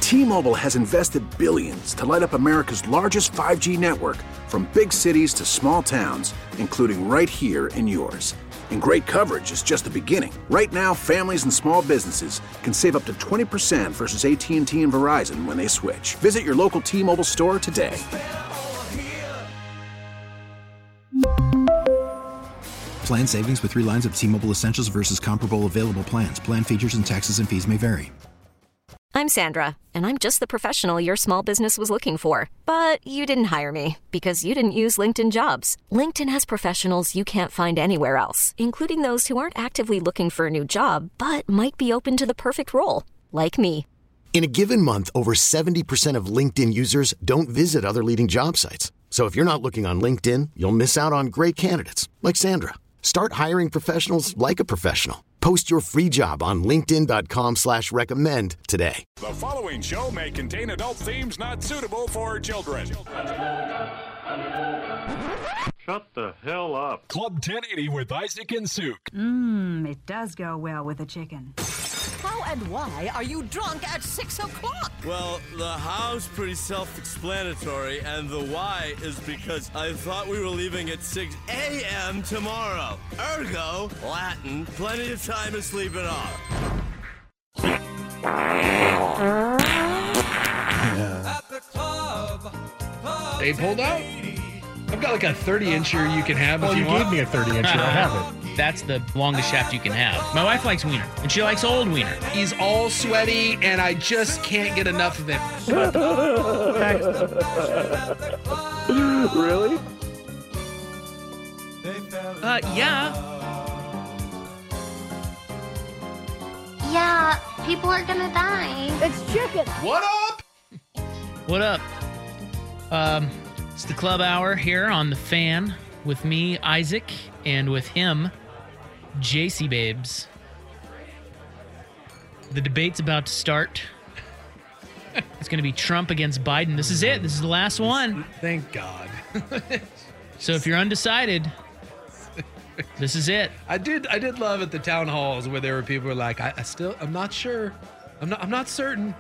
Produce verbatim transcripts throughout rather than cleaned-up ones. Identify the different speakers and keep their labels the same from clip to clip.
Speaker 1: T-Mobile has invested billions to light up America's largest five G network, from big cities to small towns, including right here in yours. And great coverage is just the beginning. Right now, families and small businesses can save up to twenty percent versus A T and T and Verizon when they switch. Visit your local T-Mobile store today.
Speaker 2: Plan savings with three lines of T-Mobile Essentials versus comparable available plans. Plan features and taxes and fees may vary.
Speaker 3: I'm Sandra, and I'm just the professional your small business was looking for. But you didn't hire me because you didn't use LinkedIn Jobs. LinkedIn has professionals you can't find anywhere else, including those who aren't actively looking for a new job, but might be open to the perfect role, like me.
Speaker 4: In a given month, over seventy percent of LinkedIn users don't visit other leading job sites. So if you're not looking on LinkedIn, you'll miss out on great candidates like Sandra. Start hiring professionals like a professional. Post your free job on linkedin.com slash recommend today.
Speaker 5: The following show may contain adult themes not suitable for children.
Speaker 6: Shut the hell up.
Speaker 5: Club ten eighty with Isaac and Suk.
Speaker 7: Mmm, it does go well with a chicken.
Speaker 8: How and why are you drunk at six o'clock?
Speaker 9: Well, the how's pretty self-explanatory, and the why is because I thought we were leaving at six a.m. tomorrow. Ergo, Latin, plenty of time to sleep it off.
Speaker 10: Yeah. They pulled out? I've got like a thirty-incher you can have
Speaker 11: well,
Speaker 10: if you,
Speaker 11: you
Speaker 10: want.
Speaker 11: gave me a thirty-incher. I have it.
Speaker 12: That's the longest shaft you can have. My wife likes wiener, and she likes old wiener.
Speaker 10: He's all sweaty, and I just can't get enough of him.
Speaker 6: Really?
Speaker 12: Uh, yeah.
Speaker 13: Yeah, people are gonna die.
Speaker 14: It's chicken.
Speaker 10: What up?
Speaker 12: What up? Um, it's the club hour here on The Fan with me, Isaac, and with him, J C Babes. The debate's about to start. It's going to be Trump against Biden. This is it. This is the last one.
Speaker 10: Thank God.
Speaker 12: So if you're undecided, this is it.
Speaker 10: I did. I did love at the town halls where there were people who were like, I, I still, I'm not sure. I'm not. I'm not certain.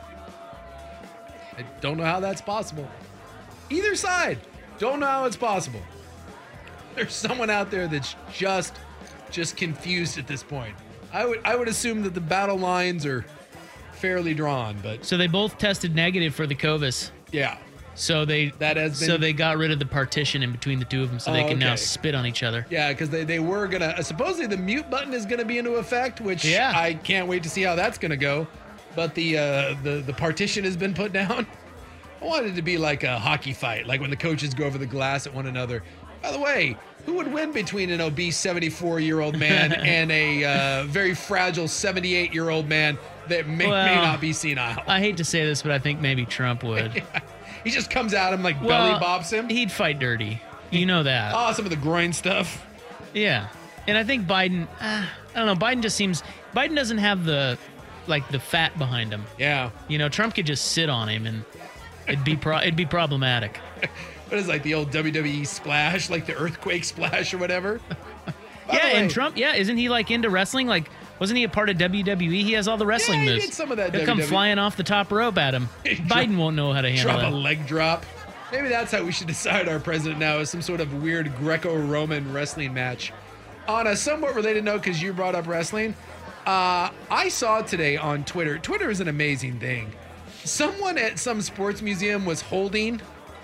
Speaker 10: I don't know how that's possible. Either side, don't know how it's possible. There's someone out there that's just, just confused at this point. I would, I would assume that the battle lines are fairly drawn, but
Speaker 12: so they both tested negative for the COVID.
Speaker 10: Yeah.
Speaker 12: So they
Speaker 10: that has been,
Speaker 12: so they got rid of the partition in between the two of them, so they
Speaker 10: oh,
Speaker 12: can
Speaker 10: okay.
Speaker 12: now spit on each other.
Speaker 10: Yeah, because they, they were gonna uh, supposedly the mute button is gonna be into effect, which
Speaker 12: yeah.
Speaker 10: I can't wait to see how that's gonna go. But the uh, the the partition has been put down. I wanted it to be like a hockey fight, like when the coaches go over the glass at one another. By the way, who would win between an obese seventy-four-year-old man and a uh, very fragile seventy-eight-year-old man that may,
Speaker 12: well,
Speaker 10: may not be senile?
Speaker 12: I hate to say this, but I think maybe Trump would.
Speaker 10: Yeah. He just comes at him like
Speaker 12: well,
Speaker 10: belly bops him.
Speaker 12: He'd fight dirty. You know that.
Speaker 10: Oh, some of the groin stuff.
Speaker 12: Yeah. And I think Biden, uh, I don't know, Biden just seems, Biden doesn't have the, like, the fat behind him.
Speaker 10: Yeah.
Speaker 12: You know, Trump could just sit on him and it'd be pro- it'd be problematic.
Speaker 10: What is like the old W W E splash, like the earthquake splash or whatever?
Speaker 12: Yeah, and Trump, yeah, isn't he like into wrestling? Like, wasn't he a part of W W E? He has all the wrestling
Speaker 10: yeah, he
Speaker 12: moves.
Speaker 10: Did some of that.
Speaker 12: He'll
Speaker 10: W W E.
Speaker 12: come flying off the top rope at him. Biden
Speaker 10: drop,
Speaker 12: won't know how to handle
Speaker 10: drop
Speaker 12: that.
Speaker 10: Drop a leg drop. Maybe that's how we should decide our president now, is some sort of weird Greco-Roman wrestling match. On a somewhat related note, because you brought up wrestling, uh, I saw today on Twitter. Twitter is an amazing thing. Someone at some sports museum was holding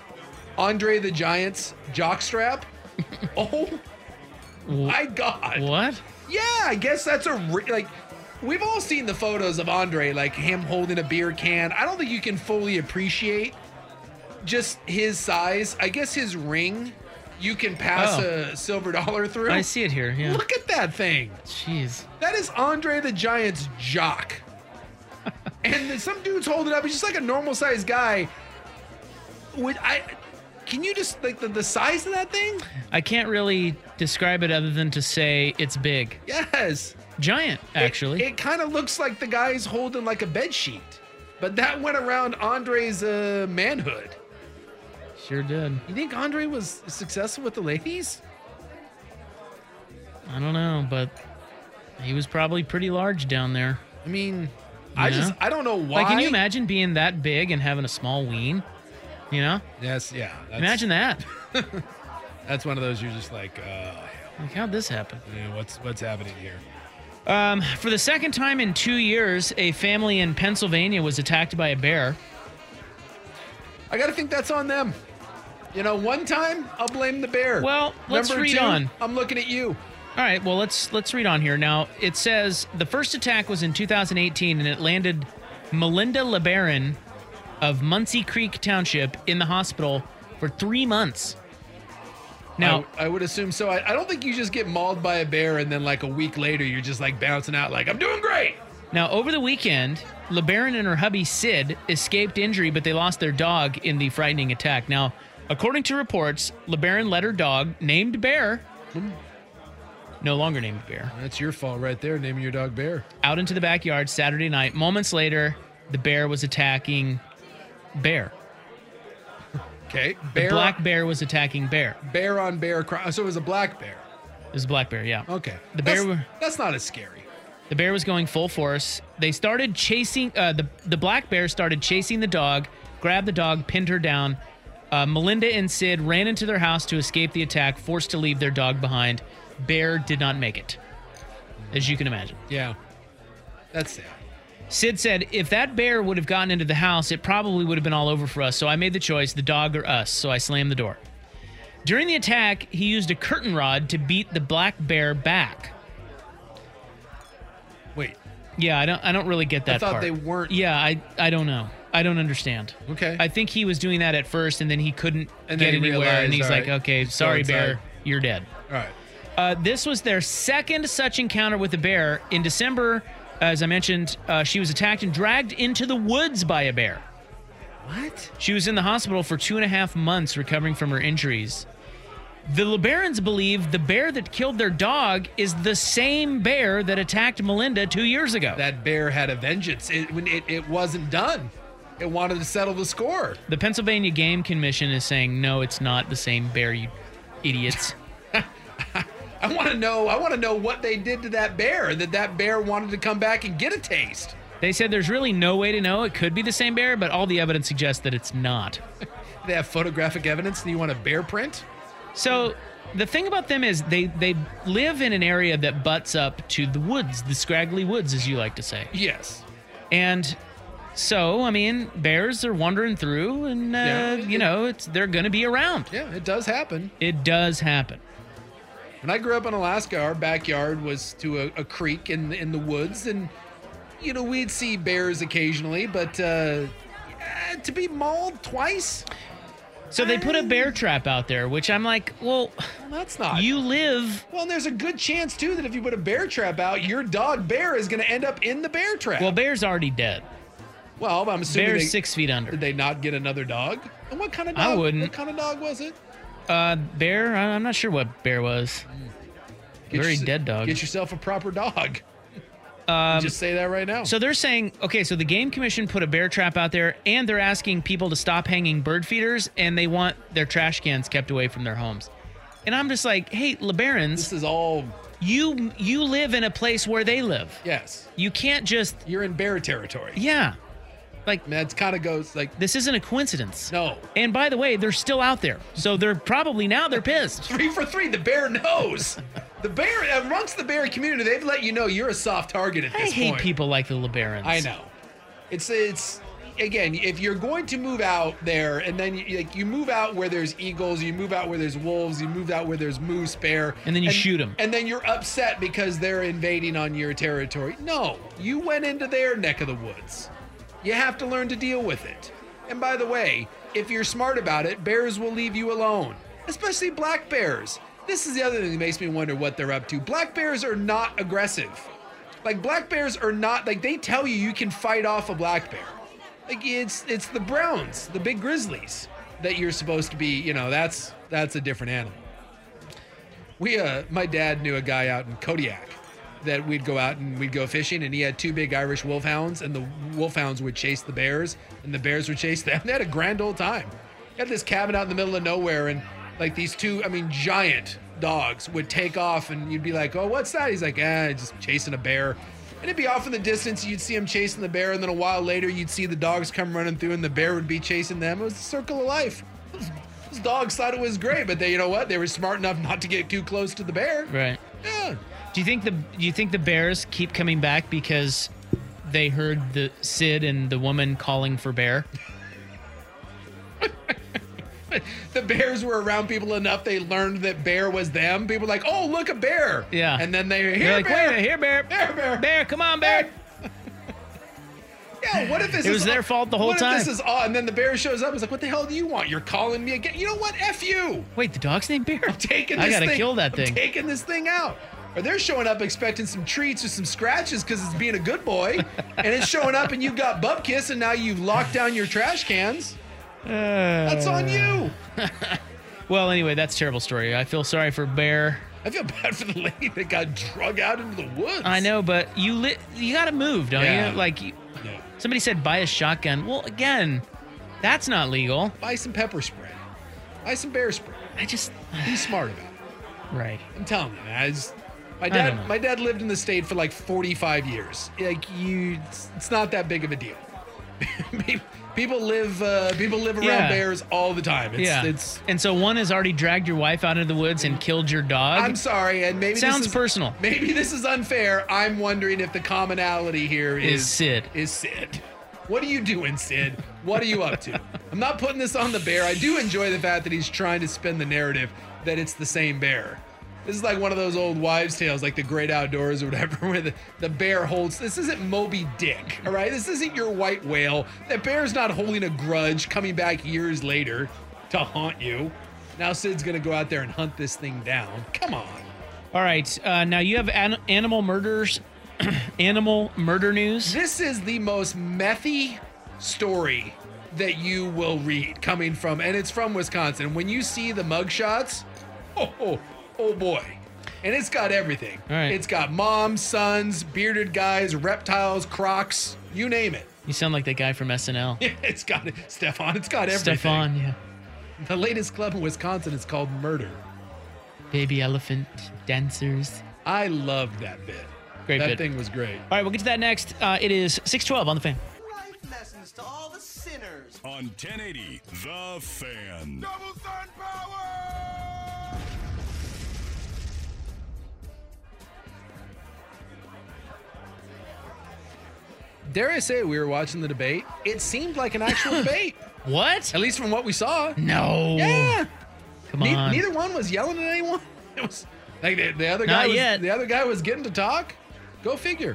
Speaker 10: Andre the Giant's jockstrap. Oh my God.
Speaker 12: What?
Speaker 10: Yeah, I guess that's a, re- like, we've all seen the photos of Andre, like him holding a beer can. I don't think you can fully appreciate just his size. I guess his ring, you can pass
Speaker 12: oh.
Speaker 10: a silver dollar through.
Speaker 12: I see it here, yeah.
Speaker 10: Look at that thing.
Speaker 12: Jeez.
Speaker 10: That is Andre the Giant's jock. And then some dude's holding it up. He's just like a normal sized guy. Would I... Can you just, like, the, the size of that thing?
Speaker 12: I can't really describe it other than to say it's big.
Speaker 10: Yes.
Speaker 12: Giant, actually.
Speaker 10: It, it kind of looks like the guy's holding, like, a bed sheet. But that went around Andre's uh, manhood.
Speaker 12: Sure did.
Speaker 10: You think Andre was successful with the ladies?
Speaker 12: I don't know, but he was probably pretty large down there.
Speaker 10: I mean, I
Speaker 12: know?
Speaker 10: just, I don't know why.
Speaker 12: Like, can you imagine being that big and having a small ween? You know?
Speaker 10: Yes, yeah.
Speaker 12: Imagine that.
Speaker 10: That's one of those you're just like, uh,
Speaker 12: like, how'd this happen?
Speaker 10: Yeah, what's what's happening here?
Speaker 12: Um, for the second time in two years, a family in Pennsylvania was attacked by a bear.
Speaker 10: I got to think that's on them. You know, one time I'll blame the bear.
Speaker 12: Well, let's
Speaker 10: Number
Speaker 12: read
Speaker 10: two,
Speaker 12: on.
Speaker 10: I'm looking at you.
Speaker 12: All right, well, let's let's read on here. Now, it says the first attack was in two thousand eighteen, and it landed Melinda LeBaron of Muncie Creek Township in the hospital for three months. Now,
Speaker 10: I, I would assume so. I, I don't think you just get mauled by a bear and then like a week later you're just like bouncing out like, I'm doing great.
Speaker 12: Now, over the weekend, LeBaron and her hubby Sid escaped injury, but they lost their dog in the frightening attack. Now, according to reports, LeBaron let her dog, named Bear, no longer named Bear.
Speaker 10: That's your fault right there, naming your dog Bear.
Speaker 12: Out into the backyard Saturday night. Moments later, the bear was attacking Bear.
Speaker 10: Okay.
Speaker 12: Bear the black bear was attacking Bear.
Speaker 10: Bear on bear. Cry. So it was a black bear.
Speaker 12: It was a black bear, yeah.
Speaker 10: Okay.
Speaker 12: The
Speaker 10: that's,
Speaker 12: bear.
Speaker 10: That's not as scary.
Speaker 12: The bear was going full force. They started chasing. Uh, the the black bear started chasing the dog. Grabbed the dog, pinned her down. Uh, Melinda and Sid ran into their house to escape the attack, forced to leave their dog behind. Bear did not make it, as you can imagine.
Speaker 10: Yeah. That's sad.
Speaker 12: Sid said, if that bear would have gotten into the house, it probably would have been all over for us. So I made the choice, the dog or us. So I slammed the door. During the attack, he used a curtain rod to beat the black bear back.
Speaker 10: Wait.
Speaker 12: Yeah, I don't I don't really get that
Speaker 10: I thought
Speaker 12: part.
Speaker 10: they weren't.
Speaker 12: Yeah, I I don't know. I don't understand.
Speaker 10: Okay.
Speaker 12: I think he was doing that at first, and then he couldn't
Speaker 10: And
Speaker 12: get
Speaker 10: then he
Speaker 12: anywhere, and
Speaker 10: realized,
Speaker 12: he's
Speaker 10: all
Speaker 12: like,
Speaker 10: right,
Speaker 12: okay,
Speaker 10: just go
Speaker 12: sorry,
Speaker 10: inside.
Speaker 12: bear, you're dead.
Speaker 10: All right.
Speaker 12: Uh, this was their second such encounter with a bear. In December, as I mentioned, uh, she was attacked and dragged into the woods by a bear.
Speaker 10: What?
Speaker 12: She was in the hospital for two and a half months recovering from her injuries. The LeBarons believe the bear that killed their dog is the same bear that attacked Melinda two years ago.
Speaker 10: That bear had a vengeance. It, when it, it wasn't done. It wanted to settle the score.
Speaker 12: The Pennsylvania Game Commission is saying, no, it's not the same bear, you idiots.
Speaker 10: I want to know. I want to know what they did to that bear. That that bear wanted to come back and get a taste.
Speaker 12: They said there's really no way to know. It could be the same bear, but all the evidence suggests that it's not.
Speaker 10: They have photographic evidence. Do you want a bear print?
Speaker 12: So the thing about them is they they live in an area that butts up to the woods, the scraggly woods, as you like to say.
Speaker 10: Yes.
Speaker 12: And so, I mean, bears are wandering through, and uh,
Speaker 10: Yeah.
Speaker 12: you know, it's they're going to be around.
Speaker 10: Yeah, it does happen.
Speaker 12: It does happen.
Speaker 10: When I grew up in Alaska, our backyard was to a, a creek in in the woods, and you know we'd see bears occasionally, but uh, yeah, to be mauled twice.
Speaker 12: So they put a bear trap out there, which I'm like, well,
Speaker 10: well that's not.
Speaker 12: You live.
Speaker 10: Well, and there's a good chance too that if you put a bear trap out, your dog Bear is going to end up in the bear trap.
Speaker 12: Well, Bear's already dead.
Speaker 10: Well, I'm assuming
Speaker 12: Bear's
Speaker 10: they,
Speaker 12: six feet under.
Speaker 10: Did they not get another dog? And what kind of dog?
Speaker 12: I wouldn't.
Speaker 10: What kind of dog was it?
Speaker 12: Uh, bear. I'm not sure what bear was.
Speaker 10: Get
Speaker 12: Very
Speaker 10: your-
Speaker 12: dead dog.
Speaker 10: Get yourself a proper dog.
Speaker 12: Um,
Speaker 10: Just say that right now.
Speaker 12: So they're saying, okay, so the Game Commission put a bear trap out there, and they're asking people to stop hanging bird feeders, and they want their trash cans kept away from their homes. And I'm just like, hey, LeBarons,
Speaker 10: this is all.
Speaker 12: You you live in a place where they live.
Speaker 10: Yes.
Speaker 12: You can't just.
Speaker 10: You're in bear territory.
Speaker 12: Yeah. Like
Speaker 10: that kind of goes like.
Speaker 12: This isn't a coincidence.
Speaker 10: No.
Speaker 12: And by the way, they're still out there, so they're probably now they're pissed.
Speaker 10: Three for three. The bear knows. The bear amongst the bear community, they've let you know you're a soft target at
Speaker 12: I
Speaker 10: this
Speaker 12: hate
Speaker 10: point.
Speaker 12: people like the LeBarons.
Speaker 10: I know. It's it's again, if you're going to move out there, and then you, like you move out where there's eagles, you move out where there's wolves, you move out where there's moose, bear,
Speaker 12: and then you shoot 'em.
Speaker 10: and then you're upset because they're invading on your territory. No, you went into their neck of the woods. You have to learn to deal with it. And by the way, if you're smart about it, bears will leave you alone, especially black bears. This is the other thing that makes me wonder what they're up to. Black bears are not aggressive. Like, black bears are not, like, they tell you you can fight off a black bear. Like, it's it's the browns, the big grizzlies, that you're supposed to be, you know, that's that's a different animal. We, uh, my dad knew a guy out in Kodiak that we'd go out and we'd go fishing, and he had two big Irish wolfhounds, and the wolfhounds would chase the bears, and the bears would chase them. They had a grand old time. He had this cabin out in the middle of nowhere, and like these two, I mean, giant dogs would take off, and you'd be like, oh, what's that? He's like, ah, just chasing a bear. And it'd be off in the distance. You'd see them chasing the bear, and then a while later, you'd see the dogs come running through, and the bear would be chasing them. It was the circle of life. Those, those dogs thought it was great, but they, you know what? They were smart enough not to get too close to the bear.
Speaker 12: Right.
Speaker 10: Yeah.
Speaker 12: Do you think the Do you think the bears keep coming back because they heard the Sid and the woman calling for bear?
Speaker 10: The bears were around people enough they learned that bear was them. People were like, oh, look, a bear.
Speaker 12: Yeah.
Speaker 10: And then they
Speaker 12: They're like,
Speaker 10: bear.
Speaker 12: wait a minute, here, bear.
Speaker 10: Bear, bear.
Speaker 12: Bear, come on, bear.
Speaker 10: Yeah, what if this
Speaker 12: It
Speaker 10: is
Speaker 12: was their fault the whole
Speaker 10: what
Speaker 12: time.
Speaker 10: If this is all, and then the bear shows up. It's like, what the hell do you want? You're calling me again. You know what? F you.
Speaker 12: Wait, the dog's named Bear?
Speaker 10: I'm taking this
Speaker 12: I gotta
Speaker 10: thing.
Speaker 12: kill that thing.
Speaker 10: I'm taking this thing out. Or they're showing up expecting some treats or some scratches because it's being a good boy. And it's showing up and you've got Bubkiss and now you've locked down your trash cans.
Speaker 12: Uh,
Speaker 10: That's on you.
Speaker 12: Well, anyway, that's a terrible story. I feel sorry for Bear.
Speaker 10: I feel bad for the lady that got drug out into the woods.
Speaker 12: I know, but you li- you got to move, don't
Speaker 10: Yeah.
Speaker 12: you? Like, you,
Speaker 10: Yeah.
Speaker 12: somebody said buy a shotgun. Well, again, that's not legal.
Speaker 10: Buy some pepper spray. Buy some bear spray.
Speaker 12: I just
Speaker 10: Be smart about it.
Speaker 12: right.
Speaker 10: I'm telling you, man. I just, my
Speaker 12: don't
Speaker 10: dad,
Speaker 12: know.
Speaker 10: my dad lived in the state for like forty-five years. Like you, it's, it's not that big of a deal. People live, uh, people live around
Speaker 12: Yeah.
Speaker 10: bears all the time. It's,
Speaker 12: yeah.
Speaker 10: it's.
Speaker 12: And so one has already dragged your wife out into the woods and killed your dog.
Speaker 10: I'm sorry, and maybe
Speaker 12: Sounds
Speaker 10: this is,
Speaker 12: personal.
Speaker 10: Maybe this is unfair. I'm wondering if the commonality here is,
Speaker 12: Is Sid.
Speaker 10: Is Sid. What are you doing, Sid? What are you up to? I'm not putting this on the bear. I do enjoy the fact that he's trying to spin the narrative that it's the same bear. This is like one of those old wives' tales, like The Great Outdoors or whatever, where the, the bear holds. This isn't Moby Dick, all right? This isn't your white whale. That bear's not holding a grudge coming back years later to haunt you. Now Sid's going to go out there and hunt this thing down. Come on.
Speaker 12: All right. Uh, now you have an- animal murders, animal murder news.
Speaker 10: This is the most methy story that you will read coming from, and it's from Wisconsin. When you see the mugshots, oh, oh, oh boy. And it's got everything.
Speaker 12: All right.
Speaker 10: It's got moms, sons, bearded guys, reptiles, crocs, you name it.
Speaker 12: You sound like that guy from S N L.
Speaker 10: It's got it. Stefan, it's got everything.
Speaker 12: Stefan, yeah.
Speaker 10: The latest club in Wisconsin is called Murder.
Speaker 12: Baby elephant dancers.
Speaker 10: I loved that bit.
Speaker 12: Great
Speaker 10: that
Speaker 12: bit.
Speaker 10: thing was great.
Speaker 12: All right, we'll get to that next. Uh, it is six twelve on the Fan.
Speaker 11: Life lessons to all the sinners.
Speaker 5: On ten eighty, The Fan.
Speaker 11: Double sun power!
Speaker 10: Dare I say we were watching the debate? It seemed like an actual debate.
Speaker 12: What?
Speaker 10: At least from what we saw.
Speaker 12: No.
Speaker 10: Yeah.
Speaker 12: Come
Speaker 10: Ne-
Speaker 12: on.
Speaker 10: neither one was yelling at anyone. It was like the, the other guy
Speaker 12: Not
Speaker 10: was
Speaker 12: yet.
Speaker 10: the other guy was getting to talk. Go figure.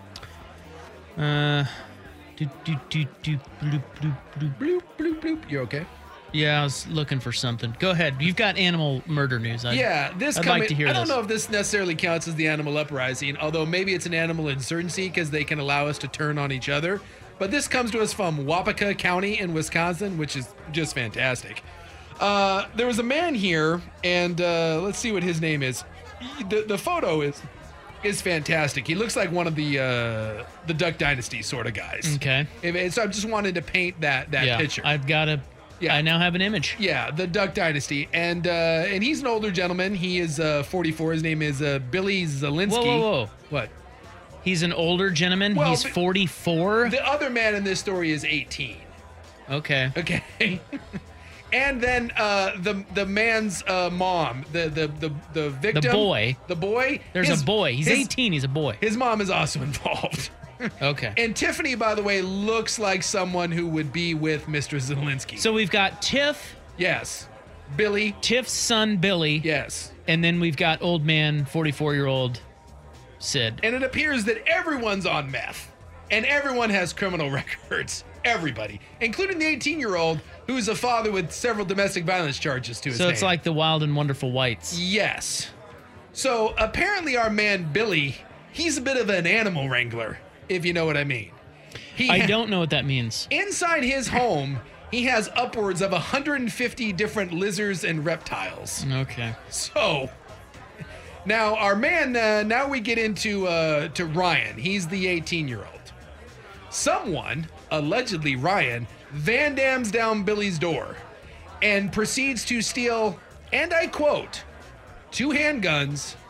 Speaker 12: Uh, do do do do bloop bloop bloop.
Speaker 10: Bloop bloop bloop. You okay?
Speaker 12: Yeah, I was looking for something. Go ahead. You've got animal murder news. I,
Speaker 10: yeah, this
Speaker 12: I'd
Speaker 10: coming,
Speaker 12: like to hear
Speaker 10: I don't
Speaker 12: this.
Speaker 10: know if this necessarily counts as the animal uprising, although maybe it's an animal insurgency because they can allow us to turn on each other. But this comes to us from Wapaka County in Wisconsin, which is just fantastic. Uh, there was a man here, and uh, let's see what his name is. The, the photo is is fantastic. He looks like one of the uh, the Duck Dynasty sort of guys.
Speaker 12: Okay.
Speaker 10: If, so I just wanted to paint that that
Speaker 12: yeah,
Speaker 10: picture.
Speaker 12: I've got a.
Speaker 10: Yeah.
Speaker 12: I now have an image.
Speaker 10: Yeah, the Duck Dynasty, and uh, and he's an older gentleman. He is uh, forty-four. His name is uh, Billy Zielinski.
Speaker 12: Whoa, whoa, whoa!
Speaker 10: What?
Speaker 12: He's an older gentleman.
Speaker 10: Well,
Speaker 12: He's
Speaker 10: but-
Speaker 12: forty-four.
Speaker 10: The other man in this story is eighteen.
Speaker 12: Okay.
Speaker 10: Okay. And then uh, the the man's uh, mom, the the the the victim,
Speaker 12: The boy.
Speaker 10: the boy.
Speaker 12: There's
Speaker 10: his-
Speaker 12: a boy. He's
Speaker 10: his-
Speaker 12: eighteen. He's a boy.
Speaker 10: His mom is also involved.
Speaker 12: Okay.
Speaker 10: And Tiffany, by the way, looks like someone who would be with Mister Zielinski.
Speaker 12: So we've got Tiff.
Speaker 10: Yes. Billy.
Speaker 12: Tiff's son, Billy.
Speaker 10: Yes.
Speaker 12: And then we've got old man, forty-four-year-old Sid.
Speaker 10: And it appears that everyone's on meth, and everyone has criminal records. Everybody, including the eighteen-year-old, who's a father with several domestic violence charges to his
Speaker 12: So it's
Speaker 10: name.
Speaker 12: like the Wild and Wonderful Whites.
Speaker 10: Yes. So apparently our man Billy, he's a bit of an animal wrangler, if you know what I mean. He
Speaker 12: I
Speaker 10: ha-
Speaker 12: don't know what that means.
Speaker 10: Inside his home, he has upwards of one hundred fifty different lizards and reptiles.
Speaker 12: Okay.
Speaker 10: So now our man, uh, now we get into uh, to Ryan. He's the eighteen-year-old. Someone, allegedly Ryan, Van Dams down Billy's door and proceeds to steal, and I quote, two handguns,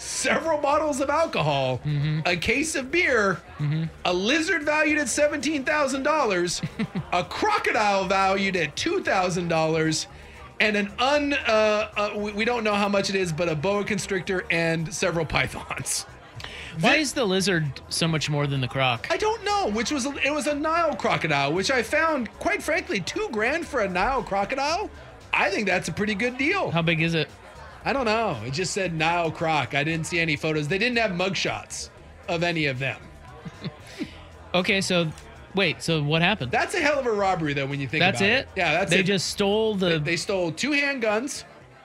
Speaker 10: several bottles of alcohol,
Speaker 12: Mm-hmm.
Speaker 10: a case of beer,
Speaker 12: Mm-hmm.
Speaker 10: a lizard valued at seventeen thousand dollars, a crocodile valued at two thousand dollars, and an un, uh, uh, we, we don't know how much it is, but a boa constrictor and several pythons.
Speaker 12: Why is the lizard so much more than the croc?
Speaker 10: I don't know, which was, a, it was a Nile crocodile, which I found, quite frankly, two grand for a Nile crocodile. I think that's a pretty good deal.
Speaker 12: How big is it?
Speaker 10: I don't know. It just said Nile croc. I didn't see any photos. They didn't have mugshots of any of them.
Speaker 12: Okay, so wait, so what happened?
Speaker 10: That's a hell of a robbery, though, when you think
Speaker 12: That's
Speaker 10: about it.
Speaker 12: it?
Speaker 10: Yeah, that's
Speaker 12: they
Speaker 10: it.
Speaker 12: They just stole the...
Speaker 10: They, they stole two handguns.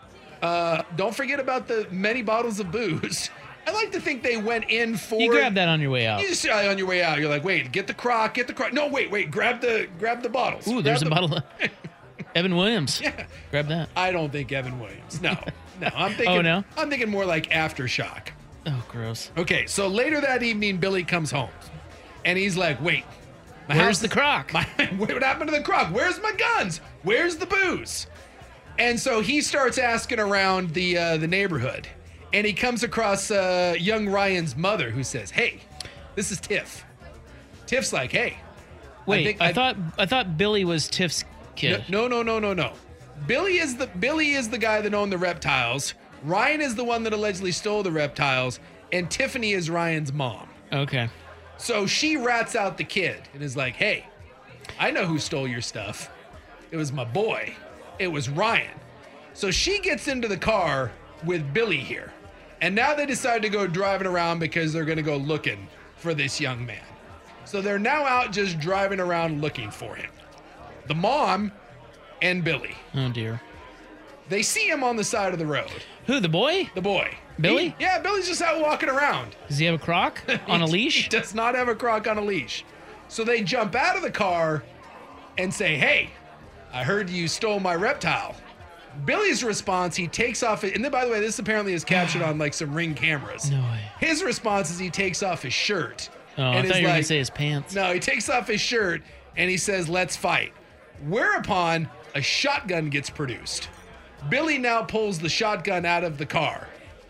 Speaker 10: Uh, don't forget about the many bottles of booze. I like to think they went in for...
Speaker 12: You grab that on your way out.
Speaker 10: You just, uh, on your way out, you're like, wait, get the croc, get the croc. No, wait, wait, grab the grab the bottles.
Speaker 12: Ooh,
Speaker 10: grab
Speaker 12: there's
Speaker 10: the...
Speaker 12: a bottle of... Evan Williams.
Speaker 10: Yeah.
Speaker 12: Grab that.
Speaker 10: I don't think Evan Williams. No. No, I'm thinking...
Speaker 12: Oh, no?
Speaker 10: I'm thinking more like Aftershock.
Speaker 12: Oh, gross.
Speaker 10: Okay, so later that evening, Billy comes home. And he's like, wait. my
Speaker 12: Where's
Speaker 10: house-
Speaker 12: the croc?
Speaker 10: My, what happened to the croc? Where's my guns? Where's the booze? And so he starts asking around the uh, the neighborhood. And he comes across uh, young Ryan's mother, who says, hey, this is Tiff. Tiff's like, hey.
Speaker 12: Wait, I,
Speaker 10: think
Speaker 12: I thought I thought Billy was Tiff's kid.
Speaker 10: No, no, no, no, no. Billy is the Billy is the guy that owned the reptiles. Ryan is the one that allegedly stole the reptiles, and Tiffany is Ryan's mom.
Speaker 12: Okay.
Speaker 10: So she rats out the kid and is like, hey, I know who stole your stuff. It was my boy. It was Ryan. So she gets into the car with Billy here. And now they decide to go driving around because they're going to go looking for this young man. So they're now out just driving around looking for him. The mom and Billy.
Speaker 12: Oh, dear.
Speaker 10: They see him on the side of the road.
Speaker 12: Who, the boy?
Speaker 10: The boy.
Speaker 12: Billy?
Speaker 10: He- yeah, Billy's just out walking around.
Speaker 12: Does he have a croc on a
Speaker 10: He-
Speaker 12: leash?
Speaker 10: He does not have a croc on a leash. So they jump out of the car and say, hey, I heard you stole my reptile. Billy's response, he takes off, and then by the way, this apparently is captured on like some Ring cameras.
Speaker 12: No way.
Speaker 10: His response is he takes off his shirt.
Speaker 12: Oh, I
Speaker 10: and
Speaker 12: thought
Speaker 10: is
Speaker 12: you were going
Speaker 10: like-
Speaker 12: to say his pants.
Speaker 10: No, he takes off his shirt and he says, let's fight. Whereupon a shotgun gets produced. Billy now pulls the shotgun out of the car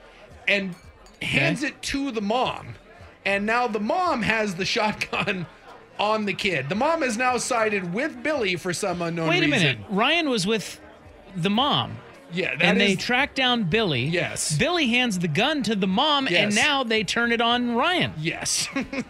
Speaker 10: and hands it to the mom. And now the mom has the shotgun on the kid. The mom is now sided with Billy for some unknown
Speaker 12: Wait a
Speaker 10: reason.
Speaker 12: minute. Ryan was with the mom.
Speaker 10: Yeah, that
Speaker 12: and they
Speaker 10: is-
Speaker 12: track down Billy.
Speaker 10: Yes.
Speaker 12: Billy hands the gun to the mom,
Speaker 10: Yes.
Speaker 12: and now they turn it on Ryan.
Speaker 10: Yes.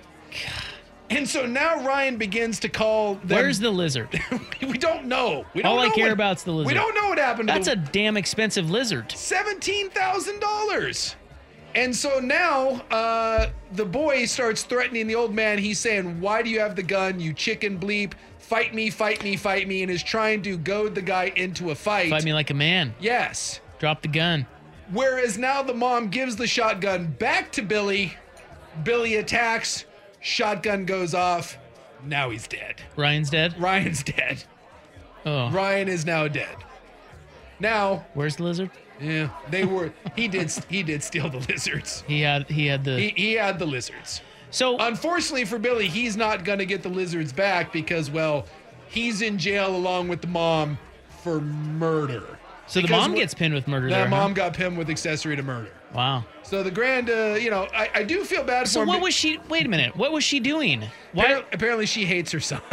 Speaker 10: And so now Ryan begins to call them.
Speaker 12: Where's the lizard?
Speaker 10: We don't know. We don't
Speaker 12: All
Speaker 10: know
Speaker 12: I care
Speaker 10: what-
Speaker 12: about's the lizard.
Speaker 10: We don't know what happened to
Speaker 12: That's
Speaker 10: the-
Speaker 12: a damn expensive lizard.
Speaker 10: seventeen thousand dollars. And so now uh, the boy starts threatening the old man. He's saying, why do you have the gun, you chicken bleep? Fight me, fight me, fight me, and is trying to goad the guy into a fight.
Speaker 12: Fight me like a man.
Speaker 10: Yes.
Speaker 12: Drop the gun.
Speaker 10: Whereas now the mom gives the shotgun back to Billy. Billy attacks. Shotgun goes off. Now he's dead.
Speaker 12: Ryan's dead?
Speaker 10: Ryan's dead.
Speaker 12: Oh.
Speaker 10: Ryan is now dead. Now,
Speaker 12: where's the lizard?
Speaker 10: Yeah, they were. He did. He did steal the lizards.
Speaker 12: He had. He had the.
Speaker 10: He, he had the lizards.
Speaker 12: So
Speaker 10: unfortunately for Billy, he's not going to get the lizards back because, well, he's in jail along with the mom for murder.
Speaker 12: So the
Speaker 10: Because
Speaker 12: mom
Speaker 10: wh-
Speaker 12: gets pinned with murder.
Speaker 10: The
Speaker 12: there,
Speaker 10: mom
Speaker 12: huh?
Speaker 10: got pinned with accessory to murder.
Speaker 12: Wow.
Speaker 10: So the grand, uh, you know, I, I do feel bad
Speaker 12: So
Speaker 10: for him.
Speaker 12: what was she? Wait a minute. What was she doing? Why?
Speaker 10: Apparently, apparently she hates her son.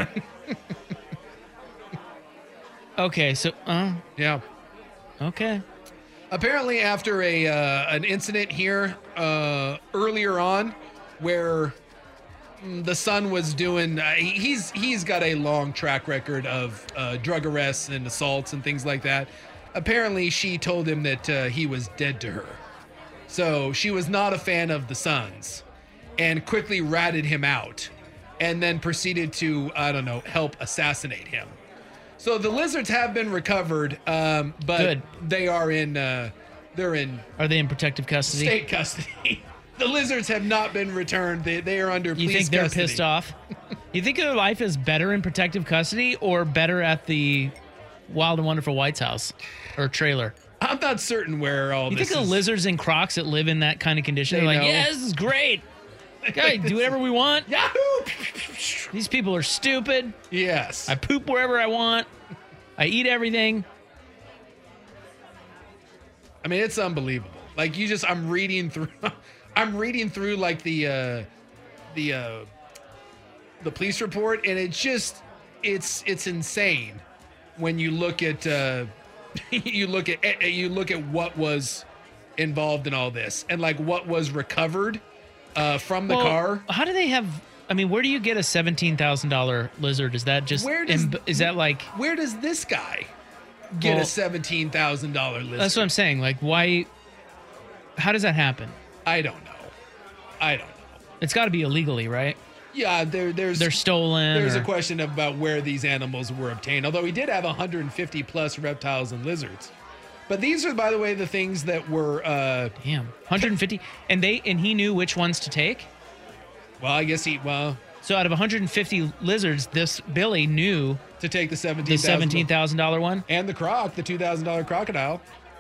Speaker 12: Okay. So. Uh,
Speaker 10: yeah.
Speaker 12: Okay.
Speaker 10: Apparently, after a uh, an incident here uh, earlier on, where mm, the son was doing, uh, he- he's he's got a long track record of uh, drug arrests and assaults and things like that. Apparently, she told him that uh, he was dead to her, so she was not a fan of the sons, and quickly ratted him out, and then proceeded to I don't know help assassinate him. So the lizards have been recovered, um, but
Speaker 12: Good.
Speaker 10: they are in uh, they're in
Speaker 12: Are they in protective custody?
Speaker 10: state custody. The lizards have not been returned. They they are under
Speaker 12: You
Speaker 10: police
Speaker 12: think they're
Speaker 10: custody.
Speaker 12: pissed off? You think their life is better in protective custody or better at the Wild and Wonderful White's house or trailer?
Speaker 10: I'm not certain where all
Speaker 12: You
Speaker 10: this
Speaker 12: think the
Speaker 10: is.
Speaker 12: lizards and crocs that live in that kind of condition
Speaker 10: They
Speaker 12: are like,
Speaker 10: know.
Speaker 12: yeah, this is great. Okay, do whatever we want.
Speaker 10: Yahoo!
Speaker 12: These people are stupid.
Speaker 10: Yes.
Speaker 12: I poop wherever I want. I eat everything.
Speaker 10: I mean, it's unbelievable. Like you just, I'm reading through, I'm reading through like the, uh, the, uh, the police report, and it's just, it's, it's insane when you look at, uh, you look at, you look at what was involved in all this and like what was recovered, uh, from the
Speaker 12: well,
Speaker 10: car.
Speaker 12: How do they have? I mean, where do you get a seventeen thousand dollar lizard? Is that just?
Speaker 10: Where does,
Speaker 12: is that like?
Speaker 10: Where does this guy get
Speaker 12: well,
Speaker 10: a seventeen thousand dollar lizard?
Speaker 12: That's what I'm saying. Like, why? How does that happen?
Speaker 10: I don't know. I don't know.
Speaker 12: It's got to be illegally, right?
Speaker 10: Yeah, there, there's
Speaker 12: they're stolen.
Speaker 10: There's
Speaker 12: or,
Speaker 10: a question about where these animals were obtained. Although he did have one hundred fifty plus reptiles and lizards. But these are, by the way, the things that were. Uh,
Speaker 12: Damn, one hundred fifty, and they and he knew which ones to take.
Speaker 10: Well, I guess he, well.
Speaker 12: So out of one hundred fifty lizards, this Billy knew
Speaker 10: to take the seventeen thousand
Speaker 12: the seventeen thousand dollar one.
Speaker 10: And the croc, the two thousand dollar crocodile.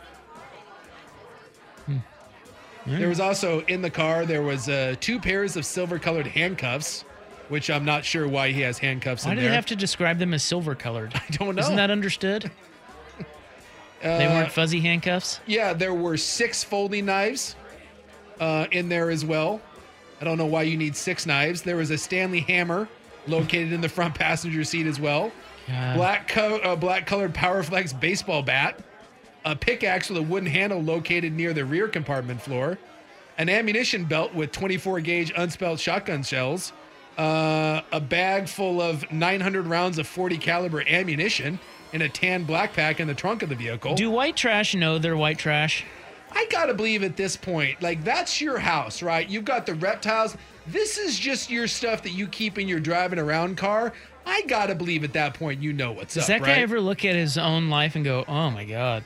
Speaker 12: Hmm. Right.
Speaker 10: There was also, in the car, there was uh, two pairs of silver colored handcuffs, which I'm not sure why he has handcuffs
Speaker 12: why
Speaker 10: in
Speaker 12: do
Speaker 10: there.
Speaker 12: they have to describe them as silver colored?
Speaker 10: I don't know.
Speaker 12: Isn't that understood?
Speaker 10: uh,
Speaker 12: they weren't fuzzy handcuffs?
Speaker 10: Yeah, there were six folding knives uh, in there as well. I don't know why you need six knives. There was a Stanley hammer located in the front passenger seat as well.
Speaker 12: God.
Speaker 10: Black co- uh, black colored Powerflex baseball bat. A pickaxe with a wooden handle located near the rear compartment floor. An ammunition belt with twenty-four gauge unspelled shotgun shells. Uh, a bag full of nine hundred rounds of forty caliber ammunition in a tan black pack in the trunk of the vehicle.
Speaker 12: Do white trash know they're white trash?
Speaker 10: I gotta believe at this point, like that's your house, right? You've got the reptiles. This is just your stuff that you keep in your driving around car. I gotta believe at that point you know what's
Speaker 12: Does
Speaker 10: up,
Speaker 12: that
Speaker 10: right?
Speaker 12: guy ever look at his own life and go, "Oh my god"?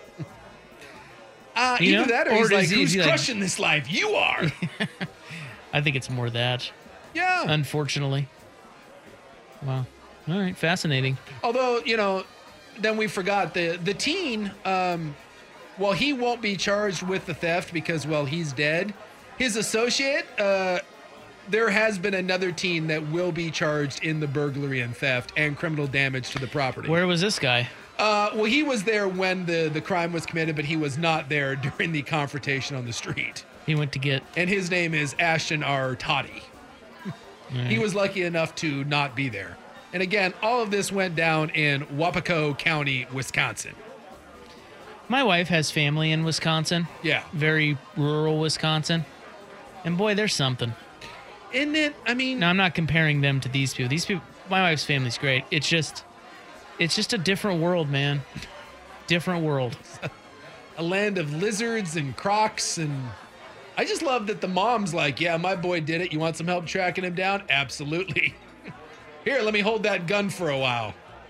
Speaker 10: Uh,
Speaker 12: You
Speaker 10: either
Speaker 12: know?
Speaker 10: that, or,
Speaker 12: Or
Speaker 10: he's
Speaker 12: does
Speaker 10: like,
Speaker 12: he-
Speaker 10: "Who's
Speaker 12: is he like-
Speaker 10: crushing this life? You are."
Speaker 12: I think it's more that.
Speaker 10: Yeah.
Speaker 12: Unfortunately. Wow. All right. Fascinating.
Speaker 10: Although, you know, then we forgot the the teen. Um, well, he won't be charged with the theft because, well, he's dead. His associate, uh, there has been another teen that will be charged in the burglary and theft and criminal damage to the property.
Speaker 12: Where was this guy?
Speaker 10: Uh, well, he was there when the, the crime was committed, but he was not there during the confrontation on the street.
Speaker 12: He went to get.
Speaker 10: And his name is Ashton R. Toddy.
Speaker 12: Right.
Speaker 10: He was lucky enough to not be there. And again, all of this went down in Wapaco County, Wisconsin.
Speaker 12: My wife has family in Wisconsin.
Speaker 10: Yeah.
Speaker 12: Very rural Wisconsin. And boy, there's something.
Speaker 10: Isn't it? I mean.
Speaker 12: Now, I'm not comparing them to these people. These people, my wife's family's great. It's just, it's just a different world, man. Different world.
Speaker 10: A land of lizards and crocs. And I just love that the mom's like, yeah, my boy did it. You want some help tracking him down? Absolutely. Here, let me hold that gun for a while.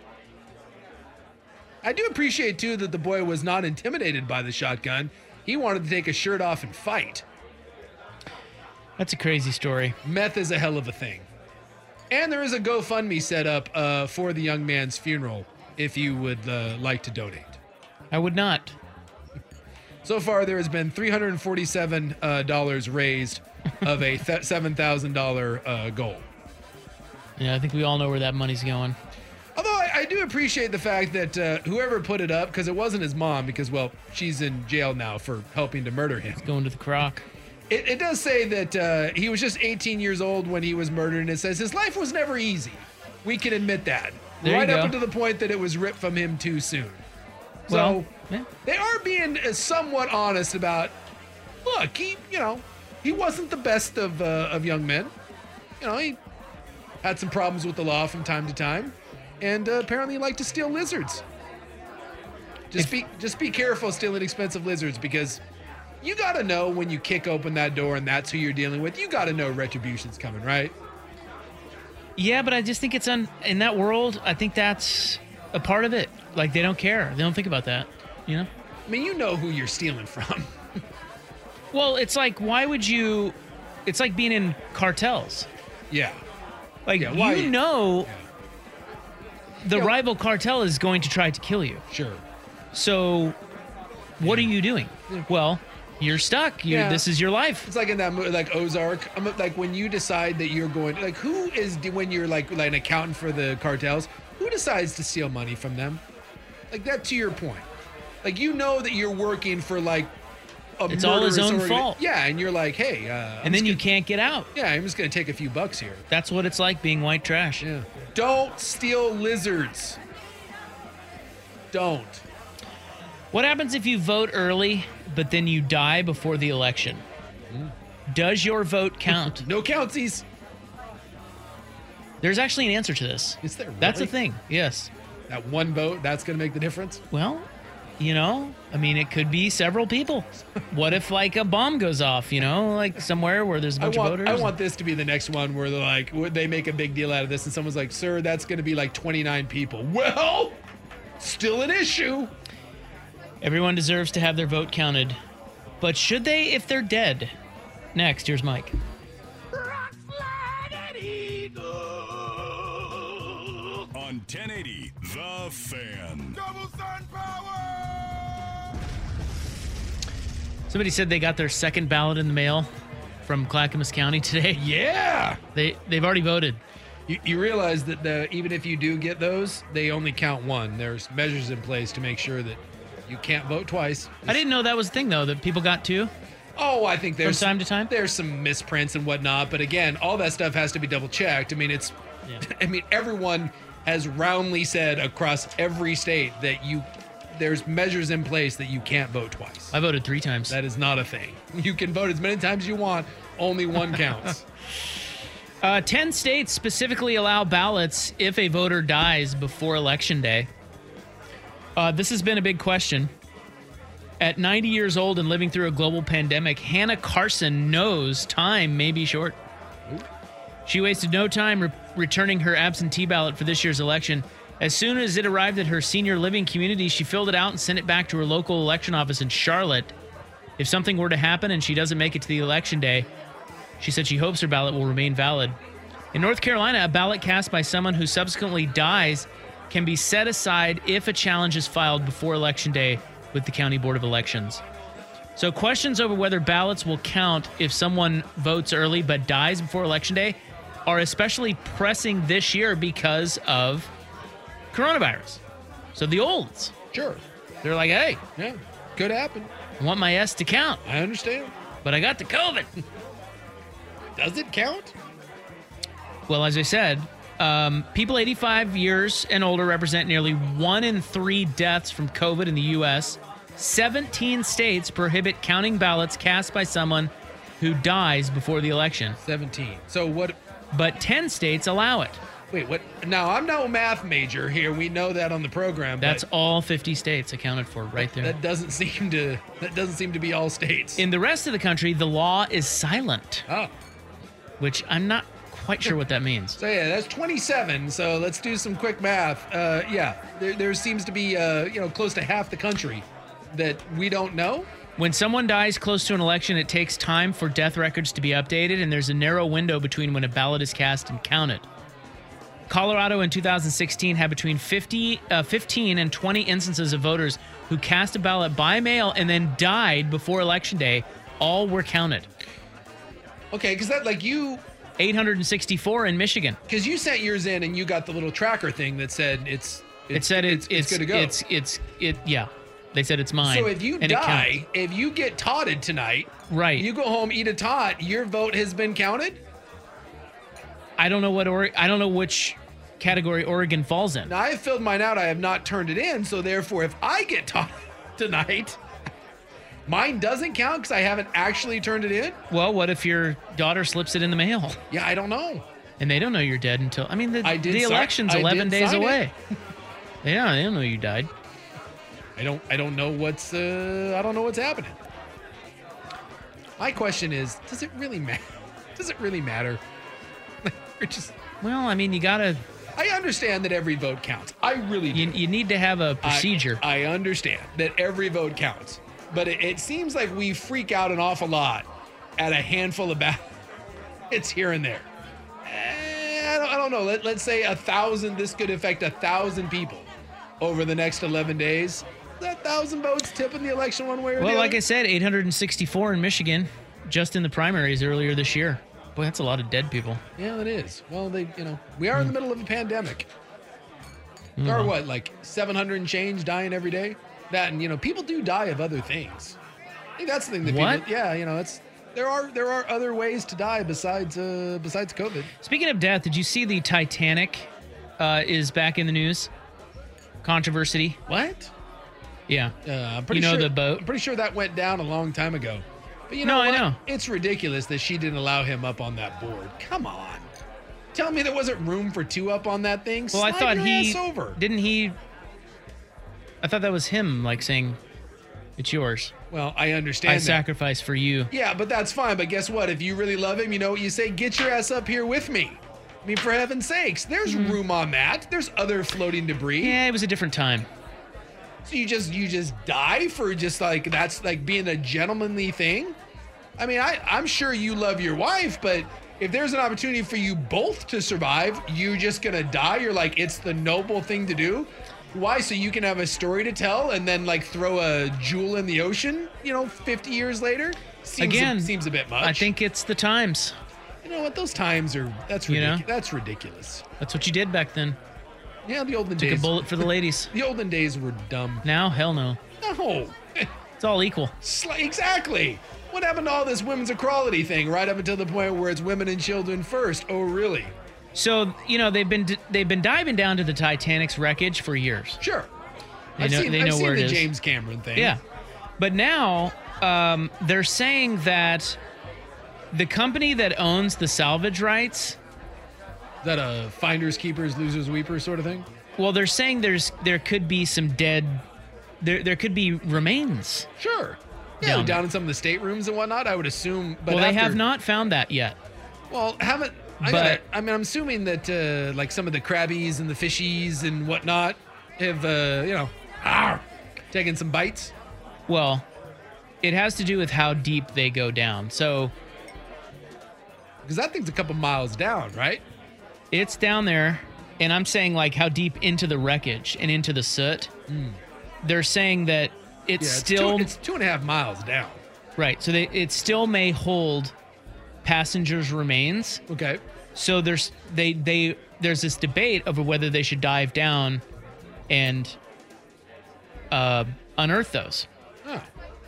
Speaker 10: I do appreciate, too, that the boy was not intimidated by the shotgun. He wanted to take his shirt off and fight.
Speaker 12: That's a crazy story.
Speaker 10: Meth is a hell of a thing. And there is a GoFundMe set up uh, for the young man's funeral if you would uh, like to donate.
Speaker 12: I would not.
Speaker 10: So far, there has been three hundred forty-seven dollars uh, raised of a th- seven thousand dollars uh, goal.
Speaker 12: Yeah, I think we all know where that money's going.
Speaker 10: Although I, I do appreciate the fact that uh, whoever put it up, because it wasn't his mom, because, well, she's in jail now for helping to murder him.
Speaker 12: It's going to the crock.
Speaker 10: It, it does say that uh, he was just eighteen years old when he was murdered, and it says his life was never easy. We can admit that.
Speaker 12: There
Speaker 10: right
Speaker 12: you
Speaker 10: up
Speaker 12: go.
Speaker 10: until the point that it was ripped from him too soon.
Speaker 12: Well,
Speaker 10: So
Speaker 12: yeah.
Speaker 10: they are being uh, somewhat honest about, look, he, you know, he wasn't the best of uh, of young men. You know, he had some problems with the law from time to time, and uh, apparently he liked to steal lizards. Just
Speaker 12: If-
Speaker 10: be just be careful stealing expensive lizards, because you got to know when you kick open that door and that's who you're dealing with. You got to know retribution's coming, right?
Speaker 12: Yeah, but I just think it's un, in that world, I think that's a part of it. Like, they don't care. They don't think about that, you know?
Speaker 10: I mean, you know who you're stealing from.
Speaker 12: Well, it's like, why would you... It's like being in cartels.
Speaker 10: Yeah.
Speaker 12: Like,
Speaker 10: Yeah, why-
Speaker 12: you know the
Speaker 10: Yeah.
Speaker 12: rival cartel is going to try to kill you.
Speaker 10: Sure.
Speaker 12: So, what are you doing? Well, you're stuck. You,
Speaker 10: Yeah.
Speaker 12: This is your life.
Speaker 10: It's like in that movie, like Ozark. I'm like when you decide that you're going, like who is when you're like like an accountant for the cartels, who decides to steal money from them? Like that, to your point. Like you know that you're working for like a
Speaker 12: It's all his
Speaker 10: murderous
Speaker 12: own
Speaker 10: organi-
Speaker 12: fault.
Speaker 10: Yeah, and you're like, hey, uh,
Speaker 12: And then you can't get out.
Speaker 10: yeah, I'm just gonna take a few bucks here.
Speaker 12: That's what it's like being white trash.
Speaker 10: Yeah. Don't steal lizards. Don't.
Speaker 12: What happens if you vote early, but then you die before the election? Does your vote count?
Speaker 10: No countsies.
Speaker 12: There's actually an answer to this.
Speaker 10: Is there?
Speaker 12: That's a
Speaker 10: really?
Speaker 12: thing. Yes.
Speaker 10: That one vote, that's gonna make the difference.
Speaker 12: Well, you know, I mean, it could be several people. What if like a bomb goes off? You know, like somewhere where there's a
Speaker 10: I
Speaker 12: bunch
Speaker 10: want,
Speaker 12: of voters.
Speaker 10: I want this to be the next one where they're like, would they make a big deal out of this? And someone's like, sir, that's going to be like twenty-nine people. Well, still an issue.
Speaker 12: Everyone deserves to have their vote counted, but should they if they're dead? Next, here's Mike.
Speaker 5: On ten eighty, The Fan.
Speaker 11: Double sun power!
Speaker 12: Somebody said they got their second ballot in the mail from Clackamas County today.
Speaker 10: Yeah.
Speaker 12: They they've already voted.
Speaker 10: You, you realize that the, even if you do get those, they only count one. There's measures in place to make sure that you can't vote twice.
Speaker 12: I didn't know that was a thing though, that people got two.
Speaker 10: Oh, I think there's
Speaker 12: From time to time?
Speaker 10: There's some misprints and whatnot, but again, all that stuff has to be double checked. I mean, it's,
Speaker 12: Yeah.
Speaker 10: I mean, everyone has roundly said across every state that you, there's measures in place that you can't vote twice.
Speaker 12: I voted three times.
Speaker 10: That is not a thing. You can vote as many times as you want. Only one counts.
Speaker 12: Uh, ten states specifically allow ballots if a voter dies before Election Day. Uh, this has been a big question. At ninety years old and living through a global pandemic, Hannah Carson knows time may be short. She wasted no time re- returning her absentee ballot for this year's election. As soon as it arrived at her senior living community, she filled it out and sent it back to her local election office in Charlotte. If something were to happen and she doesn't make it to the election day, she said she hopes her ballot will remain valid. In North Carolina, a ballot cast by someone who subsequently dies can be set aside if a challenge is filed before Election Day with the County Board of Elections. So questions over whether ballots will count if someone votes early but dies before Election Day are especially pressing this year because of coronavirus. So the olds,
Speaker 10: Sure.
Speaker 12: they're like, hey,
Speaker 10: Yeah. Could happen.
Speaker 12: I want my S to count,
Speaker 10: I understand.
Speaker 12: but I got the COVID.
Speaker 10: Does it count?
Speaker 12: Well, as I said, um, people eighty-five years and older represent nearly one in three deaths from COVID in the U S seventeen states prohibit counting ballots cast by someone who dies before the election.
Speaker 10: seventeen. So what?
Speaker 12: But ten states allow it.
Speaker 10: Wait, what? Now, I'm no math major here. We know that on the program.
Speaker 12: That's
Speaker 10: but
Speaker 12: all fifty states accounted for right there.
Speaker 10: That doesn't seem to. That doesn't seem to be all states.
Speaker 12: In the rest of the country, the law is silent,
Speaker 10: Oh.
Speaker 12: which I'm not quite sure what that means.
Speaker 10: So yeah, that's twenty-seven. So let's do some quick math. Uh, yeah, there, there seems to be uh, you know close to half the country that we don't know.
Speaker 12: When someone dies close to an election, it takes time for death records to be updated, and there's a narrow window between when a ballot is cast and counted. Colorado in two thousand sixteen had between fifty, uh, fifteen and twenty instances of voters who cast a ballot by mail and then died before Election Day. All were counted.
Speaker 10: Okay, because that like you,
Speaker 12: eight hundred sixty-four in Michigan.
Speaker 10: because you sent yours in and you got the little tracker thing that said it's.
Speaker 12: It
Speaker 10: it's
Speaker 12: said it's it's
Speaker 10: good to go.
Speaker 12: It's it's it yeah. They said it's mine.
Speaker 10: So if you
Speaker 12: and it counts.
Speaker 10: die, if you get totted tonight,
Speaker 12: Right.
Speaker 10: you go home, eat a tot, your vote has been counted?
Speaker 12: I don't know what or I don't know which category Oregon falls in.
Speaker 10: Now, I have filled mine out. I have not turned it in. So therefore, if I get totted tonight, mine doesn't count because I haven't actually turned it in?
Speaker 12: Well, what if your daughter slips it in the mail?
Speaker 10: Yeah, I don't know.
Speaker 12: And they don't know you're dead until I mean the,
Speaker 10: I did
Speaker 12: the
Speaker 10: si-
Speaker 12: election's
Speaker 10: I
Speaker 12: eleven
Speaker 10: did
Speaker 12: days
Speaker 10: sign it.
Speaker 12: away. Yeah, they don't know you died.
Speaker 10: I don't I don't know what's uh I don't know what's happening. My question is, does it really matter? Does it really matter? We're just
Speaker 12: Well, I mean you gotta
Speaker 10: I understand that every vote counts. I really do.
Speaker 12: you, you need to have a procedure.
Speaker 10: I, I understand that every vote counts. But it, it seems like we freak out an awful lot at a handful of ballots. It's here and there. Eh, I, don't, I don't know. Let, let's say a thousand, this could affect a thousand people over the next eleven days. That thousand votes tipping the election one way or the
Speaker 12: Well,
Speaker 10: other?
Speaker 12: like I said, eight hundred sixty-four in Michigan, just in the primaries earlier this year. Boy, that's a lot of dead people.
Speaker 10: Yeah, it is. Well, they, you know, we are in the middle of a pandemic.
Speaker 12: Mm.
Speaker 10: There are what, like seven hundred and change dying every day? That, and, you know, people do die of other things. I think that's the thing that
Speaker 12: What?
Speaker 10: people. Yeah, you know, it's there are there are other ways to die besides uh, besides COVID.
Speaker 12: Speaking of death, did you see the Titanic uh, is back in the news? Controversy.
Speaker 10: What?
Speaker 12: Yeah.
Speaker 10: Uh, I'm pretty
Speaker 12: you know
Speaker 10: sure,
Speaker 12: the boat?
Speaker 10: I'm pretty sure that went down a long time ago. But you know
Speaker 12: No, I
Speaker 10: what?
Speaker 12: know.
Speaker 10: It's ridiculous that she didn't allow him up on that board. Come on. Tell me there wasn't room for two up on that thing?
Speaker 12: Well, I
Speaker 10: Slide
Speaker 12: thought
Speaker 10: your
Speaker 12: he
Speaker 10: ass over.
Speaker 12: didn't he. I thought that was him, like saying, "It's yours."
Speaker 10: Well, I understand.
Speaker 12: I
Speaker 10: that.
Speaker 12: sacrifice for you.
Speaker 10: Yeah, but that's fine. But guess what? If you really love him, you know what you say? Get your ass up here with me. I mean, for heaven's sakes, there's
Speaker 12: Mm-hmm.
Speaker 10: room on that. There's other floating debris.
Speaker 12: Yeah, it was a different time.
Speaker 10: So you just you just die for just like that's like being a gentlemanly thing? I mean, I, I'm sure you love your wife, but if there's an opportunity for you both to survive, you just gonna die? You're like, it's the noble thing to do? Why? So you can have a story to tell and then like throw a jewel in the ocean, you know, fifty years later? Seems
Speaker 12: Again,
Speaker 10: a, seems a bit much.
Speaker 12: I think it's the times.
Speaker 10: You know what? Those times are that's
Speaker 12: You know?
Speaker 10: ridiculous. That's ridiculous.
Speaker 12: That's what you did back then.
Speaker 10: Yeah, the olden
Speaker 12: Took
Speaker 10: days.
Speaker 12: a bullet for the ladies.
Speaker 10: The olden days were dumb.
Speaker 12: Now, hell no.
Speaker 10: No.
Speaker 12: It's all equal.
Speaker 10: Sli- Exactly. What happened to all this women's equality thing right up until the point where it's women and children first? Oh, really?
Speaker 12: So you know they've been they've been diving down to the Titanic's wreckage for years.
Speaker 10: Sure.
Speaker 12: They
Speaker 10: I've
Speaker 12: know,
Speaker 10: seen,
Speaker 12: they
Speaker 10: I've
Speaker 12: know
Speaker 10: seen
Speaker 12: where
Speaker 10: the
Speaker 12: it is.
Speaker 10: James Cameron thing.
Speaker 12: Yeah, but now um, they're saying that the company that owns the salvage rights.
Speaker 10: Is that a finders keepers, losers weepers sort of thing?
Speaker 12: Well, they're saying there's there could be some dead. There there could be remains.
Speaker 10: Sure. Yeah,
Speaker 12: Down
Speaker 10: down,
Speaker 12: there.
Speaker 10: in some of the staterooms and whatnot, I would assume. But
Speaker 12: well, they
Speaker 10: after-
Speaker 12: have not found that yet.
Speaker 10: Well, haven't. I,
Speaker 12: But-
Speaker 10: gotta, I mean, I'm assuming that uh, like some of the crabbies and the fishies and whatnot have, uh, you know, arr, taken some bites.
Speaker 12: Well, it has to do with how deep they go down. So
Speaker 10: Because that thing's a couple miles down, right?
Speaker 12: it's down there, and I'm saying like how deep into the wreckage and into the soot. They're saying that it's
Speaker 10: Yeah, it's
Speaker 12: still
Speaker 10: two, it's two and a half miles down.
Speaker 12: right. So they, it still may hold passengers' remains.
Speaker 10: Okay.
Speaker 12: So there's they they there's this debate over whether they should dive down and uh, unearth those.
Speaker 10: Oh.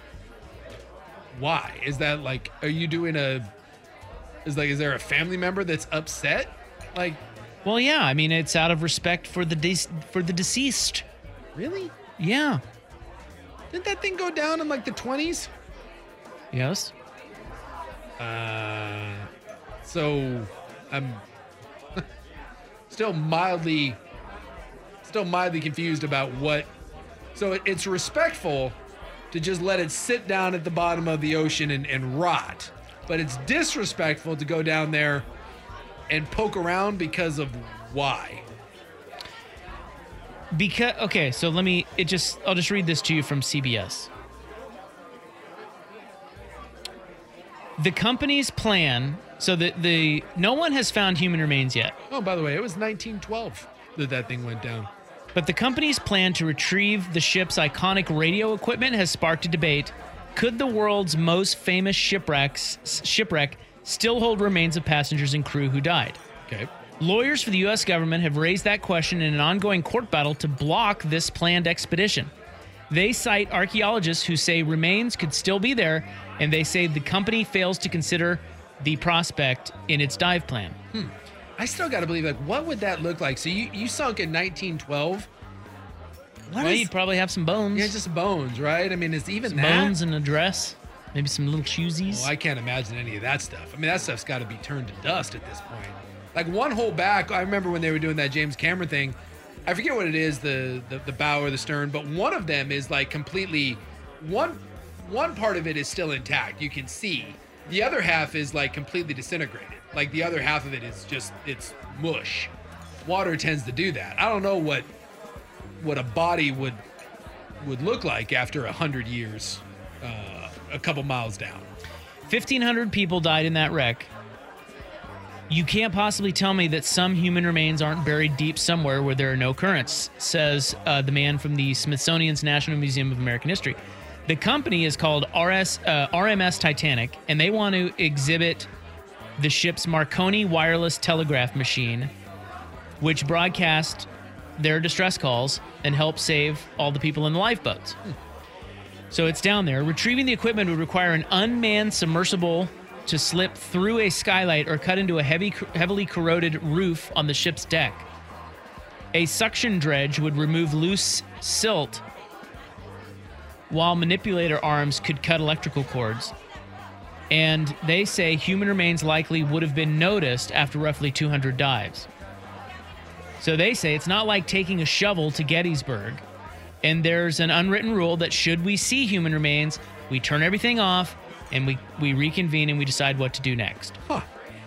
Speaker 10: Why? Is that like, are you doing a, is like, is there a family member that's upset? Like,
Speaker 12: Well, yeah. I mean, it's out of respect for the de- for the deceased.
Speaker 10: really?
Speaker 12: Yeah.
Speaker 10: Didn't that thing go down in like the twenties?
Speaker 12: Yes.
Speaker 10: Uh, so I'm still mildly, still mildly confused about what, so it- it's respectful to just let it sit down at the bottom of the ocean and, and rot. But it's disrespectful to go down there and poke around because of why?
Speaker 12: Because okay, so let me. It just. I'll just read this to you from C B S. The company's plan. So the the no one has found human remains yet.
Speaker 10: Oh, by the way, it was nineteen twelve that that thing went down.
Speaker 12: But the company's plan to retrieve the ship's iconic radio equipment has sparked a debate. Could the world's most famous shipwrecks shipwreck still hold remains of passengers and crew who died?
Speaker 10: Okay.
Speaker 12: Lawyers for the U S government have raised that question in an ongoing court battle to block this planned expedition. They cite archaeologists who say remains could still be there, and they say the company fails to consider the prospect in its dive plan.
Speaker 10: Hmm. I still got to believe, like, what would that look like? So you, you sunk in nineteen twelve. What
Speaker 12: Well,
Speaker 10: is-
Speaker 12: you'd probably have some bones.
Speaker 10: Yeah, just bones, right? I mean, it's even
Speaker 12: some
Speaker 10: that.
Speaker 12: bones and a dress. Maybe some little shoesies.
Speaker 10: Well, I can't imagine any of that stuff. I mean, that stuff's got to be turned to dust at this point. Like one hole back, I remember when they were doing that James Cameron thing. I forget what it is, the, the the bow or the stern, but one of them is like completely one one part of it is still intact. You can see. The other half is like completely disintegrated. Like the other half of it is just it's mush. Water tends to do that. I don't know what what a body would would look like after a hundred years, uh, a couple miles down.
Speaker 12: fifteen hundred people died in that wreck. You can't possibly tell me that some human remains aren't buried deep somewhere where there are no currents, says uh, the man from the Smithsonian's National Museum of American History. The company is called R S, uh, R M S Titanic, and they want to exhibit the ship's Marconi wireless telegraph machine, which broadcast their distress calls and help save all the people in the lifeboats. So it's down there. Retrieving the equipment would require an unmanned submersible to slip through a skylight or cut into a heavy, heavily corroded roof on the ship's deck. A suction dredge would remove loose silt, while manipulator arms could cut electrical cords. And they say human remains likely would have been noticed after roughly two hundred dives. So they say it's not like taking a shovel to Gettysburg. And there's an unwritten rule that should we see human remains, we turn everything off and we, we reconvene and we decide what to do next.
Speaker 10: Huh.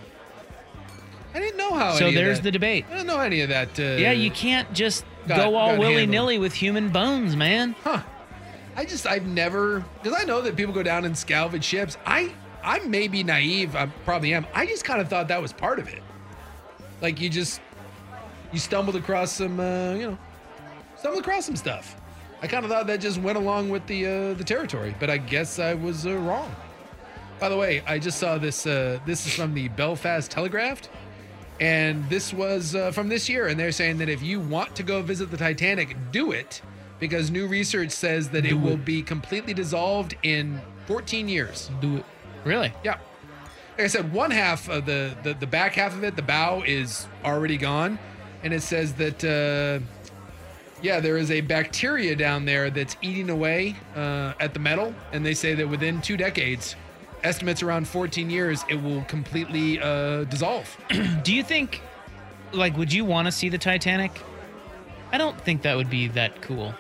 Speaker 10: I didn't know how.
Speaker 12: So
Speaker 10: any
Speaker 12: there's
Speaker 10: of that,
Speaker 12: the debate.
Speaker 10: I don't know any of that. Uh,
Speaker 12: yeah, you can't just
Speaker 10: got,
Speaker 12: go all willy-nilly
Speaker 10: handled.
Speaker 12: with human bones, man.
Speaker 10: Huh. I just, I've never, because I know that people go down and salvage ships. I, I may be naive. I probably am. I just kind of thought that was part of it. Like you just, you stumbled across some, uh, you know, stumbled across some stuff. I kind of thought that just went along with the uh, the territory, but I guess I was uh, wrong. By the way, I just saw this. Uh, this is from the Belfast Telegraph, and this was uh, from this year. And they're saying that if you want to go visit the Titanic, do it, because new research says that it, it will be completely dissolved in fourteen years.
Speaker 12: Do it. Really?
Speaker 10: Yeah. Like I said, one half of the, the, the back half of it, the bow, is already gone. And it says that, uh, yeah, there is a bacteria down there that's eating away uh, at the metal. And they say that within two decades, estimates around fourteen years, it will completely uh, dissolve.
Speaker 12: Do you think, like, would you want to see the Titanic? I don't think that would be that cool.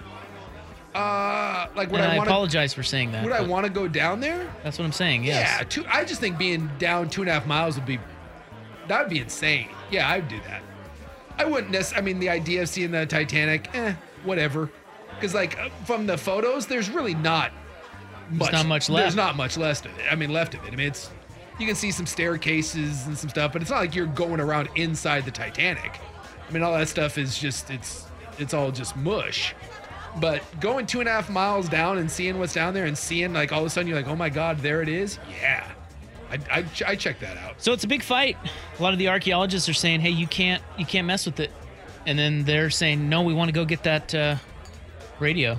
Speaker 10: Uh, like, would
Speaker 12: and
Speaker 10: I,
Speaker 12: I
Speaker 10: wanna,
Speaker 12: apologize for saying that.
Speaker 10: Would I want to go down there?
Speaker 12: That's what I'm saying, yes.
Speaker 10: Yeah, two, I just think being down two and a half miles would be, that would be insane. Yeah, I'd do that. I wouldn't necessarily, I mean, the idea of seeing the Titanic, eh, whatever. Because, like, from the photos, there's really not much.
Speaker 12: There's not much left.
Speaker 10: There's not much left of it. I mean, left of it. I mean, it's, you can see some staircases and some stuff, but it's not like you're going around inside the Titanic. I mean, all that stuff is just, it's, it's all just mush. But going two and a half miles down and seeing what's down there and seeing, like, all of a sudden you're like, oh my God, there it is. Yeah. I, I, I check that out.
Speaker 12: So it's a big fight. A lot of the archaeologists are saying, hey, you can't you can't mess with it. And then they're saying, no, we want to go get that uh, radio.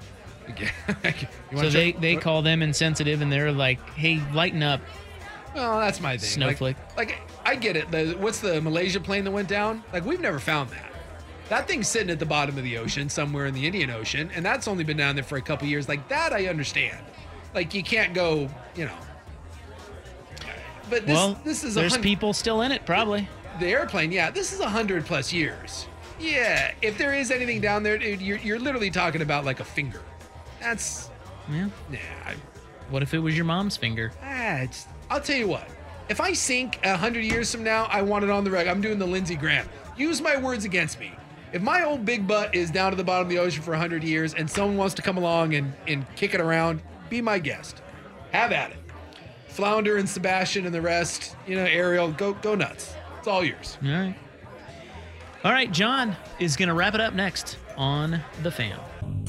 Speaker 12: So they, they call them insensitive, and they're like, hey, lighten up.
Speaker 10: Well, that's my thing.
Speaker 12: Snowflake.
Speaker 10: Like, like I get it. The, what's the Malaysia plane that went down? Like, we've never found that. That thing's sitting at the bottom of the ocean, somewhere in the Indian Ocean, and that's only been down there for a couple years. Like, that I understand. Like, you can't go, you know. But this,
Speaker 12: well,
Speaker 10: this is
Speaker 12: there's
Speaker 10: a
Speaker 12: people still in it, probably.
Speaker 10: The airplane, yeah, this is a hundred plus years. Yeah, if there is anything down there, dude, you're, you're literally talking about like a finger. That's,
Speaker 12: yeah.
Speaker 10: Yeah. I,
Speaker 12: what if it was your mom's finger?
Speaker 10: Ah, it's, I'll tell you what. If I sink a hundred years from now, I want it on the reg. I'm doing the Lindsey Graham. Use my words against me. If my old big butt is down to the bottom of the ocean for a hundred years and someone wants to come along and, and kick it around, be my guest. Have at it. Flounder and Sebastian and the rest, you know, Ariel, go go nuts. It's all yours.
Speaker 12: All right. All right, John is going to wrap it up next on The Fan.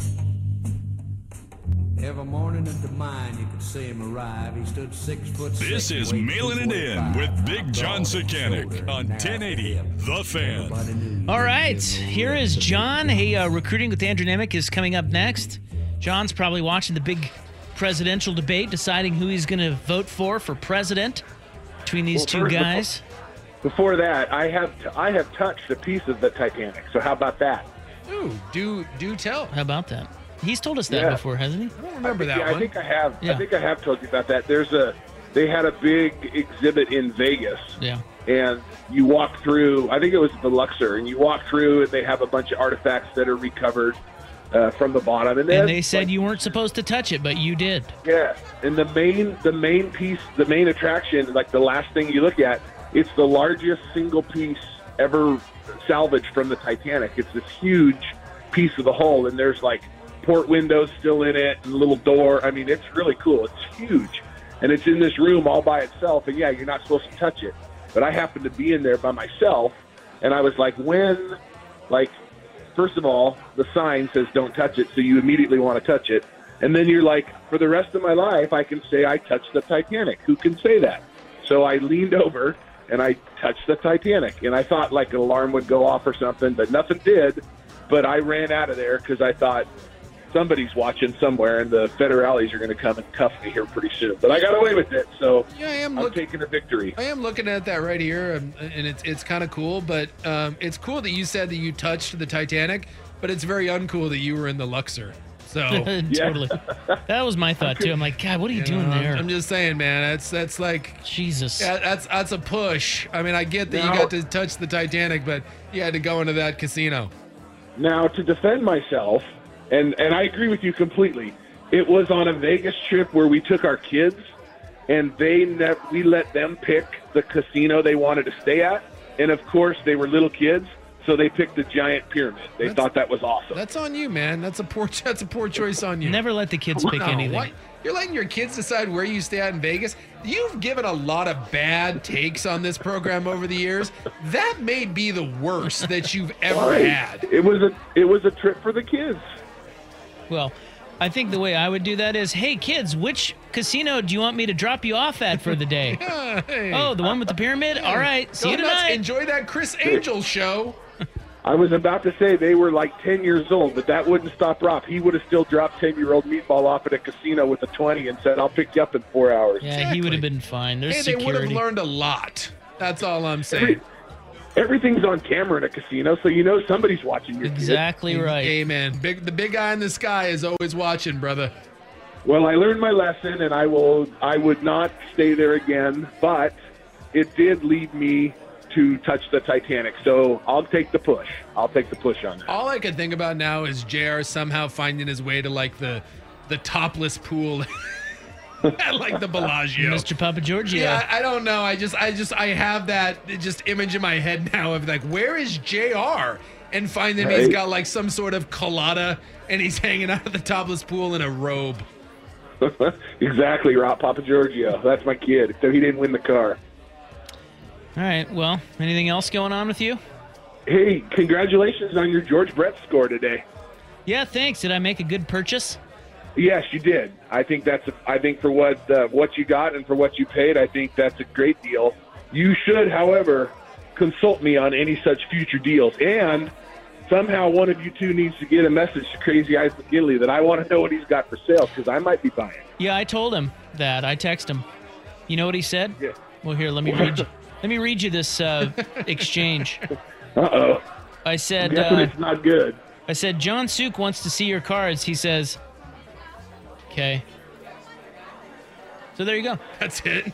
Speaker 14: Every morning at the mine, you could see him arrive. He stood six foot six.
Speaker 5: This is Mailing It In with Big John Sakanik on ten eighty The Fan.
Speaker 12: All right, here is John. Hey, uh, Recruiting with Andrew Nemec is coming up next. John's probably watching the big presidential debate, deciding who he's going to vote for for president between these
Speaker 15: well,
Speaker 12: two
Speaker 15: first,
Speaker 12: guys.
Speaker 15: Before, before that, I have t- I have touched a piece of the Titanic. So how about that?
Speaker 10: Ooh, do do tell.
Speaker 12: How about that? He's told us that
Speaker 15: yeah.
Speaker 12: before, hasn't he?
Speaker 10: I don't remember
Speaker 15: I think,
Speaker 10: that
Speaker 15: yeah,
Speaker 10: one.
Speaker 15: I think I have.
Speaker 12: Yeah.
Speaker 15: I think I have told you about that. There's a they had a big exhibit in Vegas.
Speaker 12: Yeah.
Speaker 15: And you walk through. I think it was the Luxor, and you walk through, and they have a bunch of artifacts that are recovered uh, from the bottom. And,
Speaker 12: and they said
Speaker 15: like,
Speaker 12: you weren't supposed to touch it, but you did.
Speaker 15: Yeah. And the main the main piece, the main attraction, like the last thing you look at, it's the largest single piece ever salvaged from the Titanic. It's this huge piece of the hull, and there's like port windows still in it and a little door. I mean, it's really cool. It's huge. And it's in this room all by itself. And yeah, you're not supposed to touch it. But I happened to be in there by myself. And I was like, when, like, first of all, the sign says don't touch it. So you immediately want to touch it. And then you're like, for the rest of my life, I can say I touched the Titanic. Who can say that? So I leaned over and I touched the Titanic. And I thought like an alarm would go off or something, but nothing did. But I ran out of there because I thought, somebody's watching somewhere, and the federales are going to come and cuff me here pretty soon. But I got away with it, so
Speaker 10: yeah, I am
Speaker 15: I'm
Speaker 10: look-
Speaker 15: taking a victory.
Speaker 10: I am looking at that right here, um, and it's it's kind of cool. But um, it's cool that you said that you touched the Titanic, but it's very uncool that you were in the Luxor. So
Speaker 12: totally, that was my thought too. I'm like, God, what are you, you doing
Speaker 10: know,
Speaker 12: there?
Speaker 10: I'm just saying, man. That's that's like
Speaker 12: Jesus.
Speaker 10: Yeah, that's that's a push. I mean, I get that
Speaker 15: now,
Speaker 10: you got to touch the Titanic, but you had to go into that casino.
Speaker 15: Now, to defend myself, and and I agree with you completely. It was on a Vegas trip where we took our kids, and they ne- we let them pick the casino they wanted to stay at, and of course they were little kids. So they picked the giant pyramid. They
Speaker 10: that's,
Speaker 15: thought that was awesome.
Speaker 10: That's on you, man. That's a poor. That's a poor choice on you.
Speaker 12: Never let the kids pick
Speaker 10: no,
Speaker 12: anything.
Speaker 10: What? You're letting your kids decide where you stay at in Vegas. You've given a lot of bad takes on this program over the years. That may be the worst that you've ever
Speaker 15: right.
Speaker 10: had.
Speaker 15: It was a. It was a trip for the kids.
Speaker 12: Well, I think the way I would do that is, hey, kids, which casino do you want me to drop you off at for the day?
Speaker 10: Yeah, hey.
Speaker 12: Oh, the one with the pyramid? All right, see
Speaker 10: Go
Speaker 12: you
Speaker 10: nuts.
Speaker 12: tonight.
Speaker 10: Enjoy that Chris Angel show.
Speaker 15: I was about to say they were like ten years old, but that wouldn't stop Rob. He would have still dropped ten-year-old Meatball off at a casino with a twenty and said, I'll pick you up in four hours.
Speaker 12: Yeah,
Speaker 10: exactly.
Speaker 12: he would have been fine. There's
Speaker 10: hey,
Speaker 12: security.
Speaker 10: They would have learned a lot. That's all I'm saying.
Speaker 15: Every, everything's on camera in a casino, so you know somebody's watching your
Speaker 12: Exactly
Speaker 15: kids.
Speaker 12: right.
Speaker 10: Amen. Big, the big guy in the sky is always watching, brother.
Speaker 15: Well, I learned my lesson, and I will. I would not stay there again, but it did lead me to touch the Titanic. So I'll take the push. I'll take the push on that.
Speaker 10: All I can think about now is J R somehow finding his way to like the the topless pool at like the Bellagio.
Speaker 12: Mister Papa Giorgio.
Speaker 10: Yeah, I don't know. I just I just I have that just image in my head now of like, where is J R? And finding
Speaker 15: Right.
Speaker 10: he's got like some sort of colada and he's hanging out at the topless pool in a robe.
Speaker 15: Exactly, Rob Papa Giorgio. That's my kid. So he didn't win the car.
Speaker 12: All right. Well, anything else going on with you?
Speaker 15: Hey, congratulations on your George Brett score today.
Speaker 12: Yeah, thanks. Did I make a good purchase?
Speaker 15: Yes, you did. I think that's. A, I think for what uh, what you got and for what you paid, I think that's a great deal. You should, however, consult me on any such future deals. And somehow one of you two needs to get a message to Crazy Eyes McGinley that I want to know what he's got for sale because I might be buying.
Speaker 12: Yeah, I told him that. I texted him. You know what he said?
Speaker 15: Yeah.
Speaker 12: Well, here, let me read you. Let me read you this uh, exchange.
Speaker 15: Uh-oh.
Speaker 12: I said,
Speaker 15: I'm guessing
Speaker 12: uh,
Speaker 15: it's not good.
Speaker 12: I said, John Suk wants to see your cards. He says, okay. So there you go.
Speaker 10: That's it.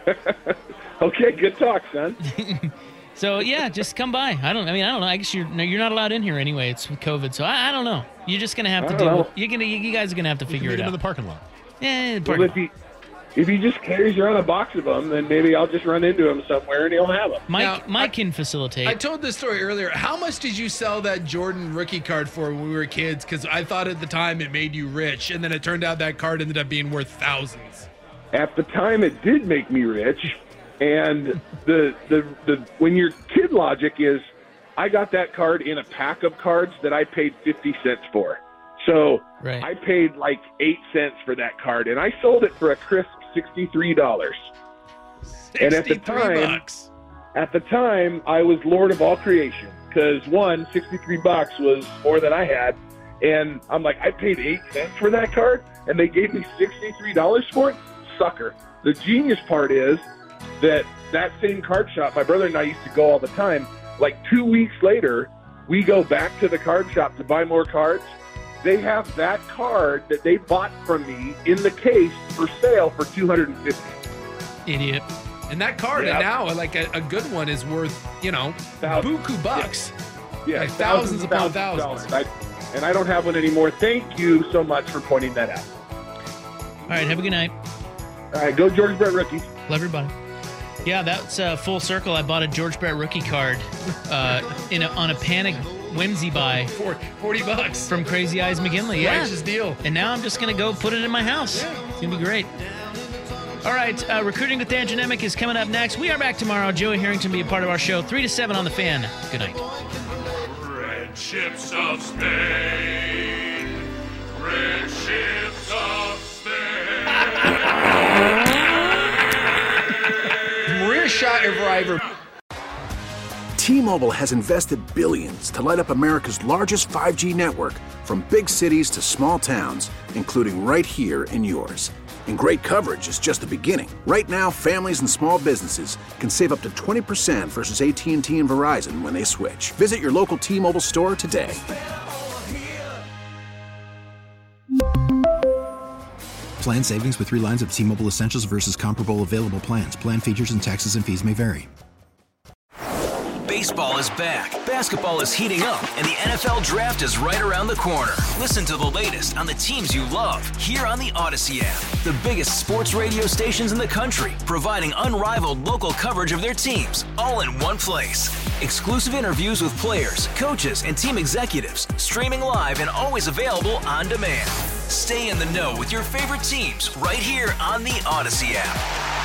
Speaker 15: Okay, good talk, son.
Speaker 12: So yeah, just come by. I don't. I mean, I don't know. I guess you're no, you're not allowed in here anyway. It's with COVID, so I, I don't know. You're just gonna have to
Speaker 15: I
Speaker 12: do.
Speaker 15: don't know.
Speaker 12: You're gonna. You guys are gonna have to figure it out.
Speaker 16: in the parking lot.
Speaker 12: Yeah, the
Speaker 15: Well,
Speaker 12: parking
Speaker 15: if he if he just carries around a box of them, then maybe I'll just run into him somewhere and he'll have them.
Speaker 12: Mike,
Speaker 10: Now,
Speaker 12: Mike
Speaker 10: I-
Speaker 12: can facilitate.
Speaker 10: I told this story earlier. How much did you sell that Jordan rookie card for when we were kids? Because I thought at the time it made you rich, and then it turned out that card ended up being worth thousands.
Speaker 15: At the time, it did make me rich, and the the the when your kid logic is, I got that card in a pack of cards that I paid fifty cents for. So
Speaker 12: Right.
Speaker 15: I paid like eight cents for that card, and I sold it for a crisp sixty-three dollars. And at the
Speaker 10: sixty-three
Speaker 15: time,
Speaker 10: bucks.
Speaker 15: at the time, I was Lord of all creation because one, sixty-three bucks was more than I had, and I'm like, I paid eight cents for that card, and they gave me sixty-three dollars for it. Sucker. The genius part is that that same card shop, my brother and I used to go all the time. Like two weeks later, we go back to the card shop to buy more cards. They have that card that they bought from me in the case for sale for two hundred fifty dollars.
Speaker 12: Idiot.
Speaker 10: And that card
Speaker 15: Yeah.
Speaker 10: now, like a, a good one, is worth, you know,
Speaker 15: Thousands.
Speaker 10: buku bucks.
Speaker 15: Yeah,
Speaker 10: Like thousands upon
Speaker 15: of
Speaker 10: thousands.
Speaker 15: dollars. I, and I don't have one anymore. Thank you so much for pointing that out.
Speaker 12: All right, have a good night.
Speaker 15: All right, go George Brett rookies.
Speaker 12: Love everybody. Yeah, that's uh, full circle. I bought a George Brett rookie card uh, in a, on a panic whimsy buy
Speaker 10: For forty bucks.
Speaker 12: from Crazy Eyes McGinley. Yeah.
Speaker 10: Righteous deal.
Speaker 12: And now I'm just going to go put it in my house. It's going to be great. All right, uh, Recruiting with Dan Genemic is coming up next. We are back tomorrow. Joey Harrington will be a part of our show, three to seven on The Fan. Good night.
Speaker 5: Red ships of Spain. Red ships of Spain.
Speaker 10: Maria Shriver.
Speaker 1: T-Mobile has invested billions to light up America's largest five G network, from big cities to small towns, including right here in yours. And great coverage is just the beginning. Right now, families and small businesses can save up to twenty percent versus A T and T and Verizon when they switch. Visit your local T-Mobile store today.
Speaker 2: Plan savings with three lines of T-Mobile Essentials versus comparable available plans. Plan features and taxes and fees may vary.
Speaker 16: Baseball is back, basketball is heating up, and the N F L Draft is right around the corner. Listen to the latest on the teams you love here on the Odyssey app. The biggest sports radio stations in the country, providing unrivaled local coverage of their teams, all in one place. Exclusive interviews with players, coaches, and team executives, streaming live and always available on demand. Stay in the know with your favorite teams right here on the Odyssey app.